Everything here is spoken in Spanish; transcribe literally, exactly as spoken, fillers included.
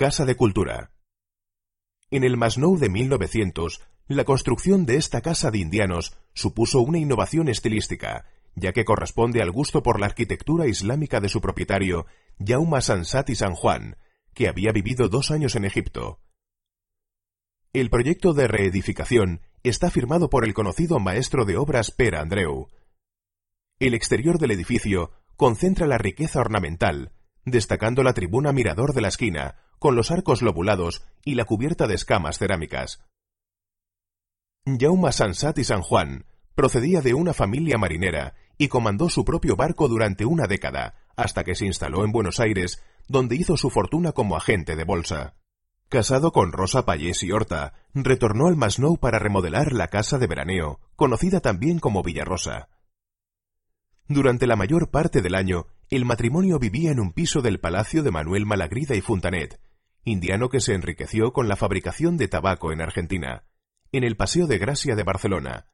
Casa de Cultura. En el Masnou de mil novecientos, la construcción de esta casa de indianos supuso una innovación estilística, ya que corresponde al gusto por la arquitectura islámica de su propietario, Jaume Sansat i Sanjuan, que había vivido dos años en Egipto. El proyecto de reedificación está firmado por el conocido maestro de obras Pere Andreu. El exterior del edificio concentra la riqueza ornamental, destacando la tribuna mirador de la esquina, con los arcos lobulados y la cubierta de escamas cerámicas. Jaume Sansat i Sanjuan procedía de una familia marinera y comandó su propio barco durante una década, hasta que se instaló en Buenos Aires, donde hizo su fortuna como agente de bolsa. Casado con Rosa Pallés y Horta, retornó al Masnou para remodelar la casa de veraneo, conocida también como Villarosa. Durante la mayor parte del año, el matrimonio vivía en un piso del palacio de Manuel Malagrida y Fontanet, indiano que se enriqueció con la fabricación de tabaco en Argentina, en el Paseo de Gracia de Barcelona,